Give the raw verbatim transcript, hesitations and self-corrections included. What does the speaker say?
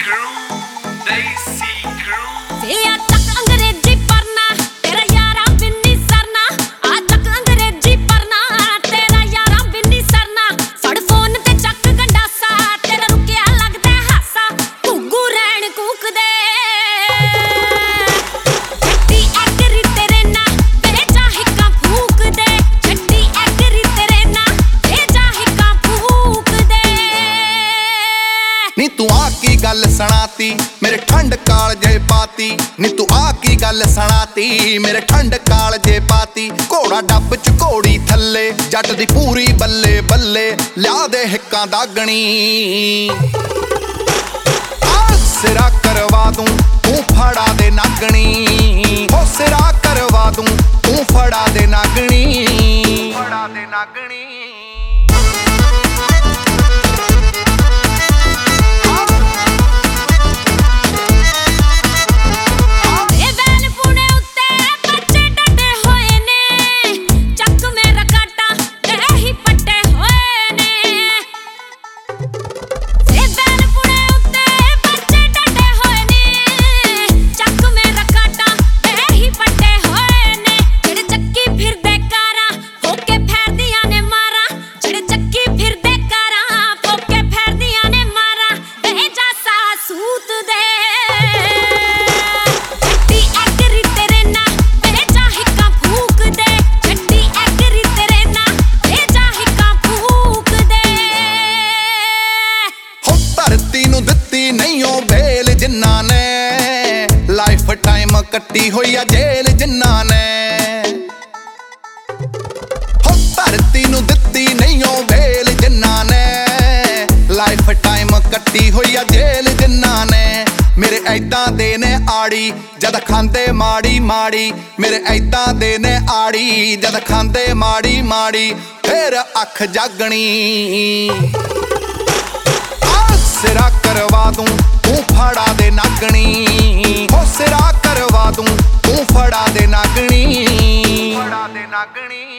नी तू आ की गल सुनाती मेरे ठंड कालजे पाती। नी तू आ की गल सुनाती मेरे ठंड कालजे पाती। घोड़ा डब च घोड़ी थले जट दी पूरी बल्ले बल्ले लिया दे हिक्कां दागणी। आ सिरा करवा दूं तू फड़ा दे नागणी। ओ सिरा करवा दूं तू फड़ा दे नागणी। फड़ा दे नागणी। जिन्ना ने लाइफ टाइम कट्टी हुई है जेल जिन्ना ने। हो धरती नू दित्ती नहीं ओ बेल जिन्ना ने लाइफ टाइम कट्टी हुई है जेल जिन्ना ने। मेरे ऐदां दे ने आड़ी जद खांदे माड़ी माड़ी। मेरे ऐदां दे ने आड़ी जद खांदे माड़ी माड़ी फिर अख जागनी। आ सिरा करवा दूं तू फड़ा दे नागणी। ओ सिरा करवा दूं तू फड़ा दे नागणी। फड़ा दे नागणी।